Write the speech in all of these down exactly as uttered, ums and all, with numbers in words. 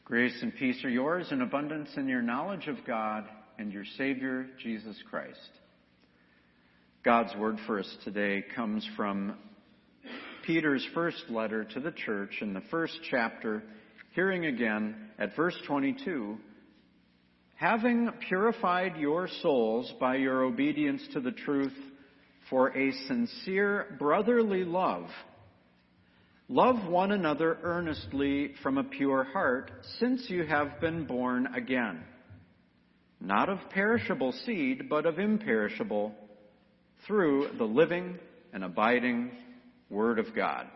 Grace and peace are yours in abundance in your knowledge of God and your Savior, Jesus Christ. God's word for us today comes from Peter's first letter to the church in the first chapter, hearing again at verse twenty-two, having purified your souls by your obedience to the truth for a sincere brotherly love, love one another earnestly from a pure heart, since you have been born again, not of perishable seed, but of imperishable, through the living and abiding Word of God.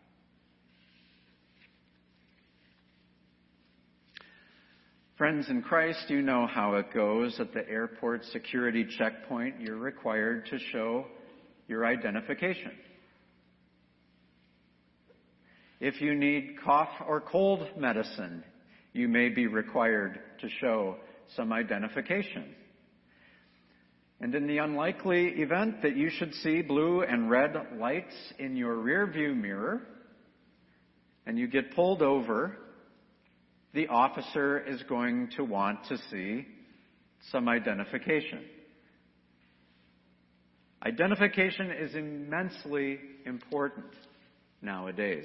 Friends in Christ, you know how it goes. At the airport security checkpoint, you're required to show your identification. If you need cough or cold medicine, you may be required to show some identification. And in the unlikely event that you should see blue and red lights in your rearview mirror and you get pulled over, the officer is going to want to see some identification. Identification is immensely important nowadays.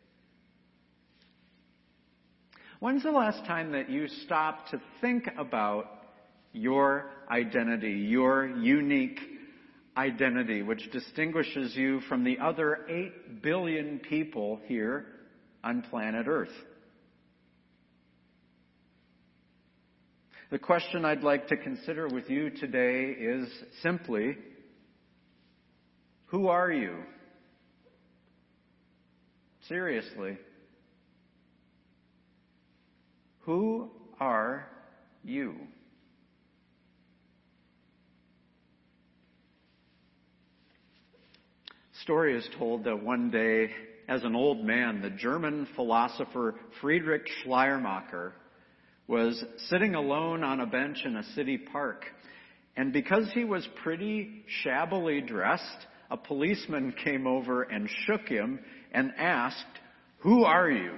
When's the last time that you stopped to think about your identity, your unique identity, which distinguishes you from the other eight billion people here on planet Earth? The question I'd like to consider with you today is simply, who are you? Seriously. Who are you? Story is told that one day, as an old man, the German philosopher Friedrich Schleiermacher was sitting alone on a bench in a city park. And because he was pretty shabbily dressed, a policeman came over and shook him and asked, "Who are you?"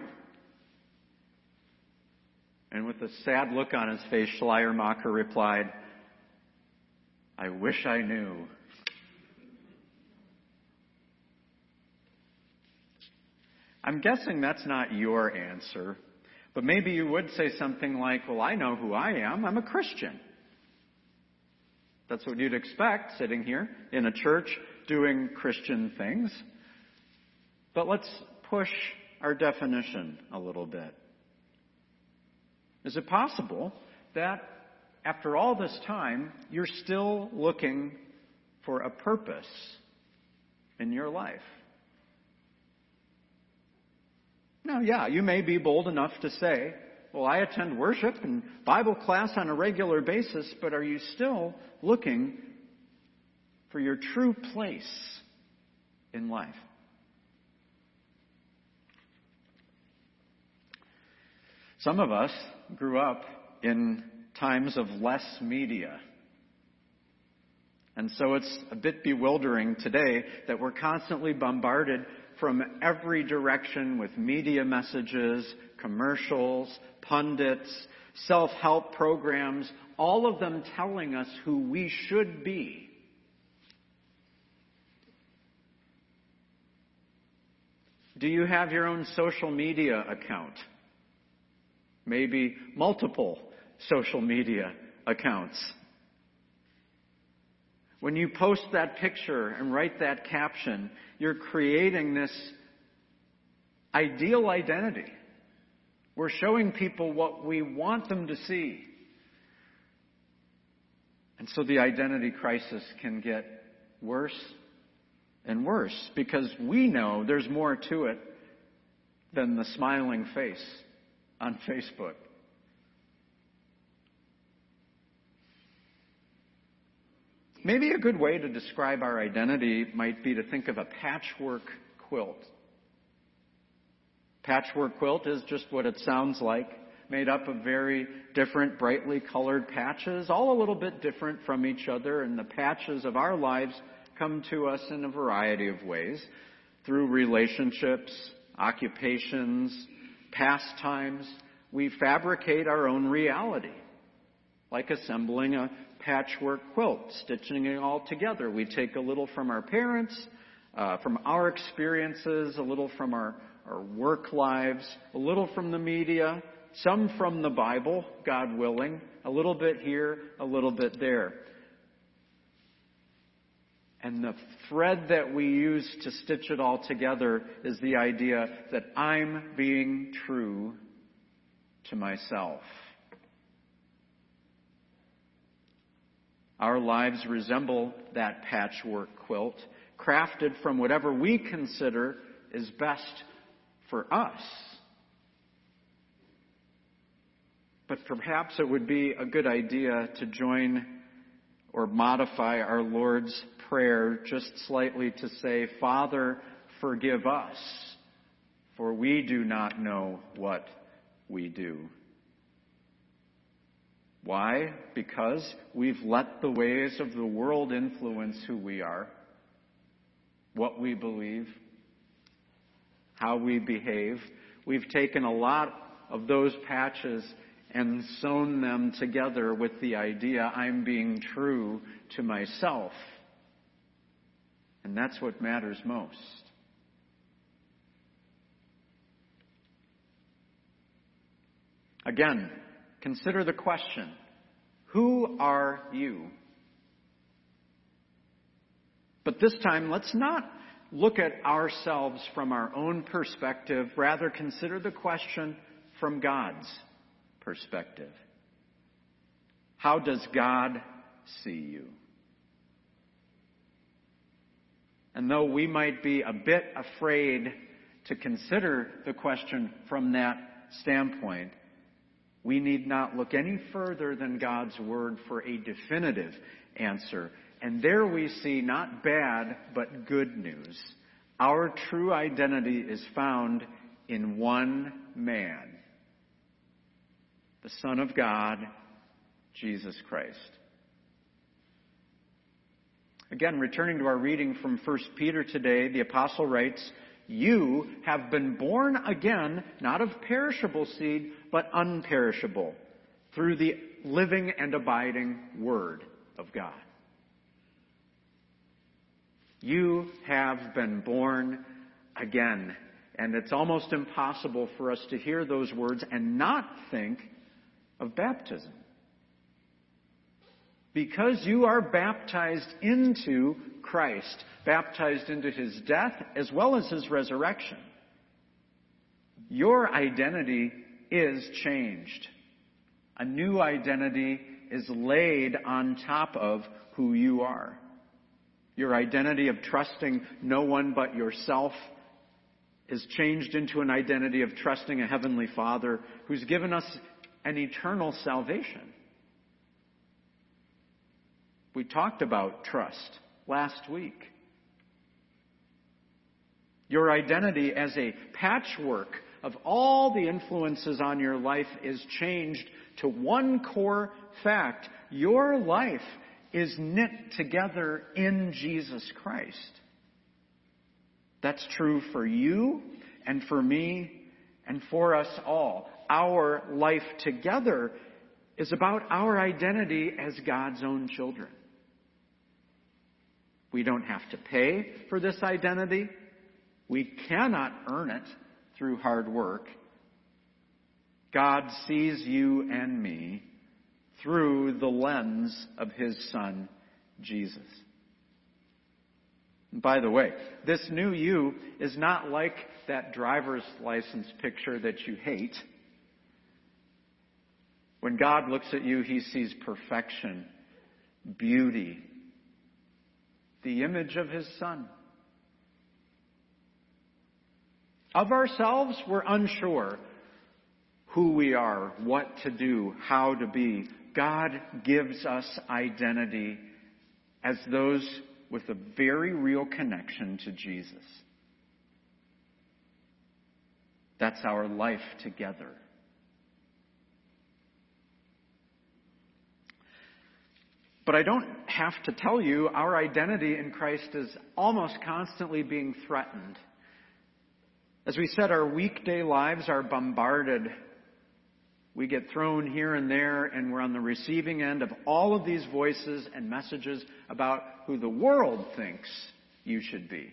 And with a sad look on his face, Schleiermacher replied, "I wish I knew." I'm guessing that's not your answer, but maybe you would say something like, "Well, I know who I am. I'm a Christian." That's what you'd expect, sitting here in a church doing Christian things. But let's push our definition a little bit. Is it possible that after all this time, you're still looking for a purpose in your life? Now, yeah, you may be bold enough to say, "Well, I attend worship and Bible class on a regular basis," but are you still looking for your true place in life? Some of us grew up in times of less media. And so it's a bit bewildering today that we're constantly bombarded from every direction with media messages, commercials, pundits, self-help programs, all of them telling us who we should be. Do you have your own social media account? Maybe multiple social media accounts. When you post that picture and write that caption, you're creating this ideal identity. We're showing people what we want them to see. And so the identity crisis can get worse and worse because we know there's more to it than the smiling face on Facebook. Maybe a good way to describe our identity might be to think of a patchwork quilt. Patchwork quilt is just what it sounds like, made up of very different, brightly colored patches, all a little bit different from each other, and the patches of our lives come to us in a variety of ways, through relationships, occupations, pastimes, we fabricate our own reality, like assembling a patchwork quilt, stitching it all together. We take a little from our parents, uh, from our experiences, a little from our, our work lives, a little from the media, some from the Bible, God willing, a little bit here, a little bit there. And the thread that we use to stitch it all together is the idea that I'm being true to myself. Our lives resemble that patchwork quilt, crafted from whatever we consider is best for us. But perhaps it would be a good idea to join or modify our Lord's Prayer just slightly to say, Father, forgive us, for we do not know what we do. Why? Because we've let the ways of the world influence who we are, what we believe, how we behave. We've taken a lot of those patches and sewn them together with the idea I'm being true to myself. And that's what matters most. Again, consider the question, who are you? But this time, let's not look at ourselves from our own perspective. Rather, consider the question from God's perspective. How does God see you? And though we might be a bit afraid to consider the question from that standpoint, we need not look any further than God's Word for a definitive answer. And there we see not bad, but good news. Our true identity is found in one man, the Son of God, Jesus Christ. Again, returning to our reading from First Peter today, the apostle writes, You have been born again, not of perishable seed, but unperishable, through the living and abiding Word of God. You have been born again. And it's almost impossible for us to hear those words and not think of baptism. Because you are baptized into Christ, baptized into His death as well as His resurrection. Your identity is changed. A new identity is laid on top of who you are. Your identity of trusting no one but yourself is changed into an identity of trusting a Heavenly Father who's given us an eternal salvation. We talked about trust last week. Your identity as a patchwork of all the influences on your life is changed to one core fact. Your life is knit together in Jesus Christ. That's true for you and for me and for us all. Our life together is about our identity as God's own children. We don't have to pay for this identity. We cannot earn it through hard work. God sees you and me through the lens of His Son, Jesus. And by the way, this new you is not like that driver's license picture that you hate. When God looks at you, He sees perfection, beauty, the image of His Son. Of ourselves, we're unsure who we are, what to do, how to be. God gives us identity as those with a very real connection to Jesus. That's our life together. But I don't have to tell you, our identity in Christ is almost constantly being threatened. As we said, our weekday lives are bombarded We get thrown here and there, and we're on the receiving end of all of these voices and messages about who the world thinks you should be.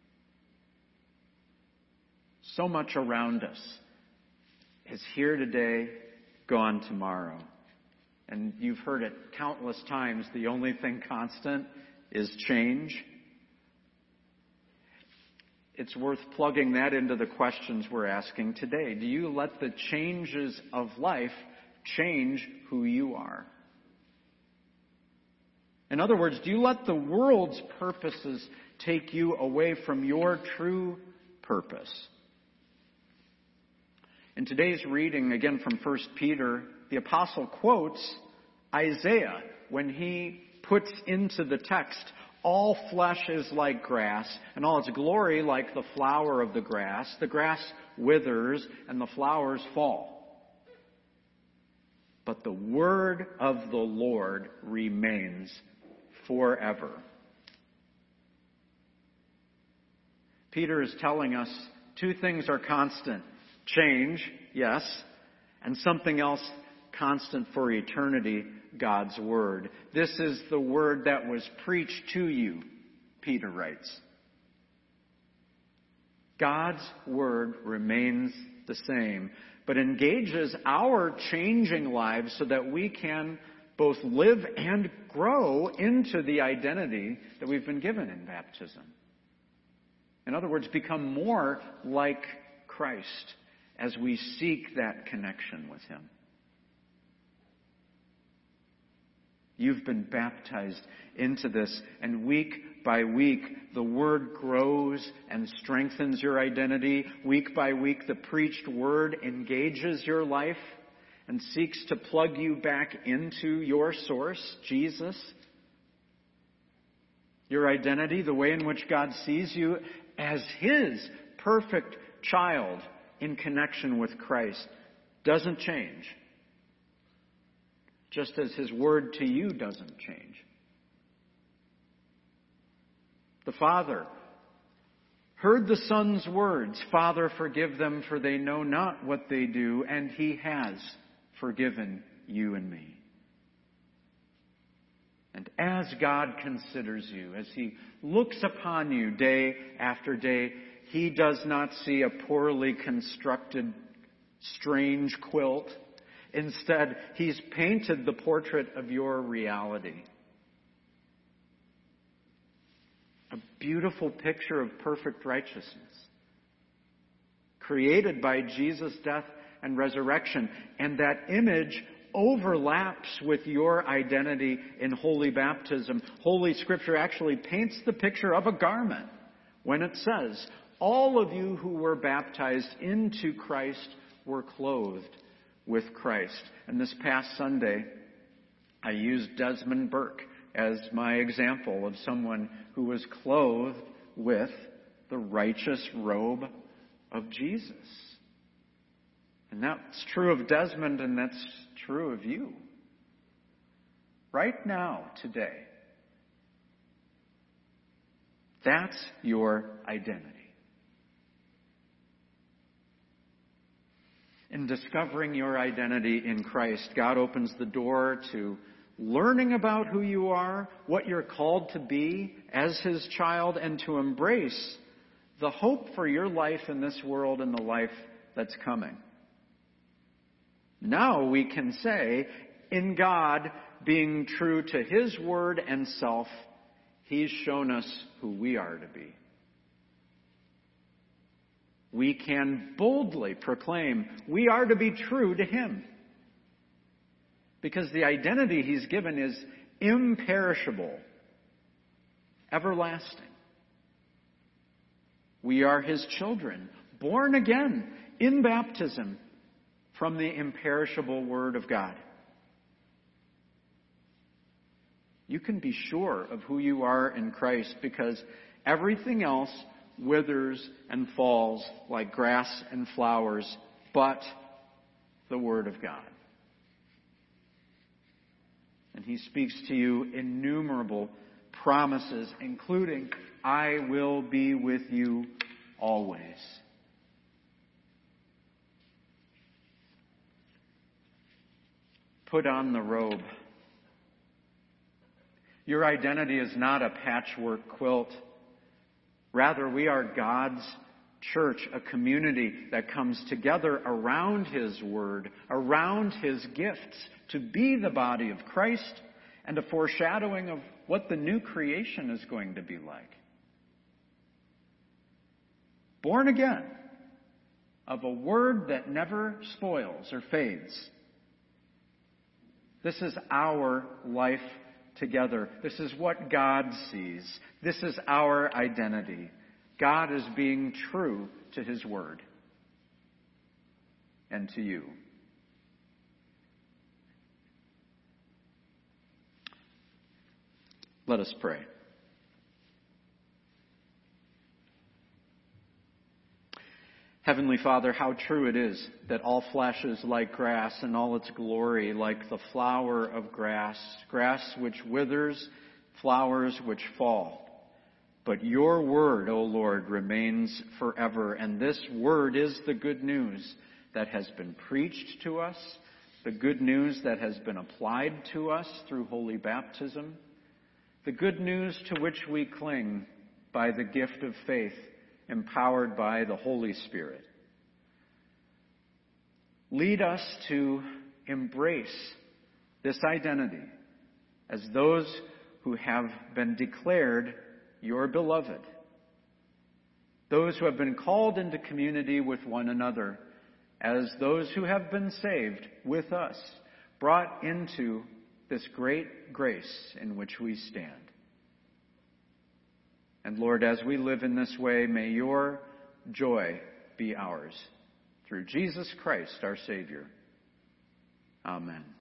So much around us is here today, gone tomorrow. And you've heard it countless times. The only thing constant is change. It's worth plugging that into the questions we're asking today. Do you let the changes of life change who you are? In other words, do you let the world's purposes take you away from your true purpose? In today's reading, again from First Peter, the apostle quotes Isaiah when he puts into the text, all flesh is like grass, and all its glory like the flower of the grass. The grass withers, and the flowers fall. But the word of the Lord remains forever. Peter is telling us two things are constant. Change, yes, and something else constant for eternity, God's Word. This is the Word that was preached to you, Peter writes. God's Word remains the same, but engages our changing lives so that we can both live and grow into the identity that we've been given in baptism. In other words, become more like Christ as we seek that connection with Him. You've been baptized into this, and week by week, the Word grows and strengthens your identity. Week by week, the preached Word engages your life and seeks to plug you back into your source, Jesus. Your identity, the way in which God sees you as His perfect child in connection with Christ, doesn't change. Just as His word to you doesn't change. The Father heard the Son's words, "Father, forgive them, for they know not what they do," and He has forgiven you and me. And as God considers you, as He looks upon you day after day, He does not see a poorly constructed, strange quilt. Instead, He's painted the portrait of your reality. A beautiful picture of perfect righteousness, created by Jesus' death and resurrection. And that image overlaps with your identity in holy baptism. Holy Scripture actually paints the picture of a garment when it says, "All of you who were baptized into Christ were clothed with Christ." And this past Sunday, I used Desmond Burke as my example of someone who was clothed with the righteous robe of Jesus. And that's true of Desmond, and that's true of you. Right now, today. That's your identity. In discovering your identity in Christ, God opens the door to learning about who you are, what you're called to be as His child, and to embrace the hope for your life in this world and the life that's coming. Now we can say, in God, being true to His word and self, He's shown us who we are to be. We can boldly proclaim we are to be true to Him. Because the identity He's given is imperishable, everlasting. We are His children, born again in baptism from the imperishable Word of God. You can be sure of who you are in Christ because everything else withers and falls like grass and flowers, but the Word of God. And He speaks to you innumerable promises, including, "I will be with you always." put on the robe. Your identity is not a patchwork quilt. Rather, we are God's church, a community that comes together around His Word, around His gifts, to be the body of Christ and a foreshadowing of what the new creation is going to be like. Born again of a Word that never spoils or fades. This is our life together. This is what God sees. This is our identity. God is being true to His Word and to you. Let us pray. Heavenly Father, how true it is that all flesh is like grass and all its glory like the flower of grass, grass which withers, flowers which fall. But your word, O Lord, remains forever, and this word is the good news that has been preached to us, the good news that has been applied to us through holy baptism, the good news to which we cling by the gift of faith, empowered by the Holy Spirit. Lead us to embrace this identity as those who have been declared your beloved, those who have been called into community with one another, as those who have been saved with us, brought into this great grace in which we stand. And Lord, as we live in this way, may your joy be ours. Through Jesus Christ, our Savior. Amen.